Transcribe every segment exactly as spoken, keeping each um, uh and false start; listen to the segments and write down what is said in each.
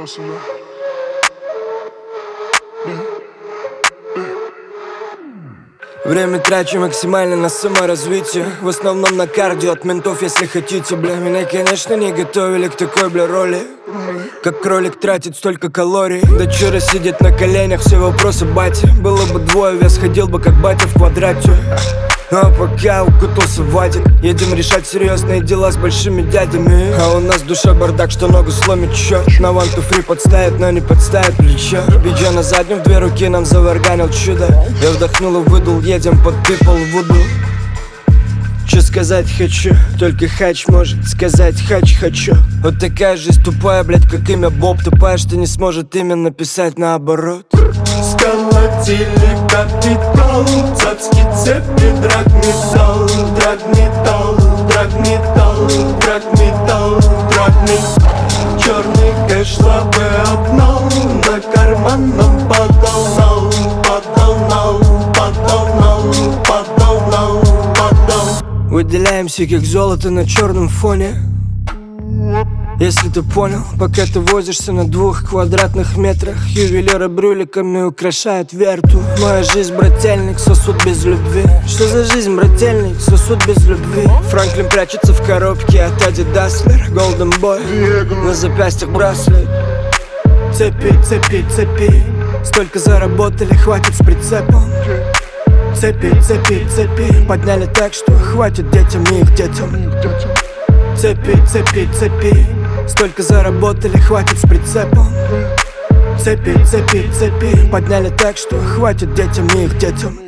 Время трачу максимально на саморазвитие, в основном на кардио от ментов, если хотите. Бля, меня, конечно, не готовили к такой, бля, роли. Как кролик тратит столько калорий. Дочера сидит на коленях, все вопросы бати. Было бы двое, вес ходил бы как батя в квадрате. А пока укутался в ватик, едем решать серьезные дела с большими дядями. А у нас в душе бардак, что ногу сломит черт. На one two three подставит, но не подставит плечо. Биджа на заднем, в две руки нам заварганил чудо. Я вдохнул и выдул, едем под people вуду. Че сказать хочу, только хач может сказать хач хочу. Вот такая жизнь тупая, блядь, как имя Боб. Тупая, что не сможет имя написать наоборот. Сколотили капитал, цацки, цепи, драгметалл, драгметалл, драгметалл, драгметалл, драгметалл. Черный кэш, слабый обнал, на карманном подал нал, подал нал, подал нал, подал нал, подал. Выделяемся как золото на черном фоне. Если ты понял, пока ты возишься на двух квадратных метрах, ювелиры брюликами украшают верту. Моя жизнь, брательник, сосуд без любви. Что за жизнь, брательник, сосуд без любви? Франклин прячется в коробке от Ади Даслер. Golden Boy, на запястьях браслет. Цепи, цепи, цепи, столько заработали, хватит с прицепом. Цепи, цепи, цепи, подняли так, что хватит детям и их детям. Цепи, цепи, цепи, столько заработали, хватит с прицепом. Цепи, цепи, цепи, подняли так, что хватит детям и их детям.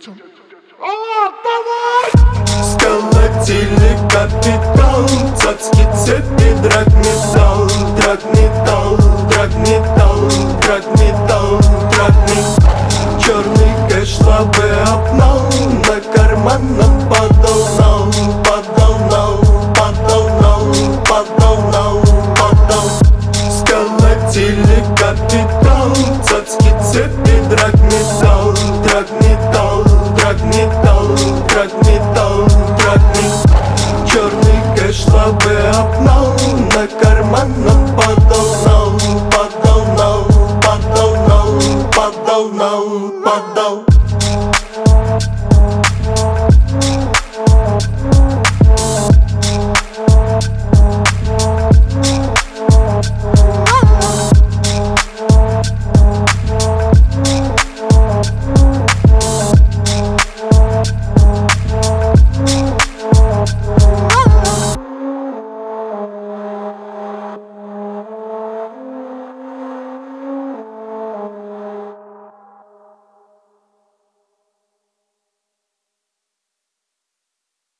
Сколотили капитал, цацки, цепи, драгметалл, драгметалл, драгметалл, драгметалл, драгметалл. Черный кэш, слабый обнал, на карманном подал нал, подал нал, подал нал, подал нал, подал. Сколотили капитал, цацки, цепи, драгметалл, драгметалл, драгметалл, драгметалл, драгметалл. Черный кэш, слабый обнал, на карманном подал.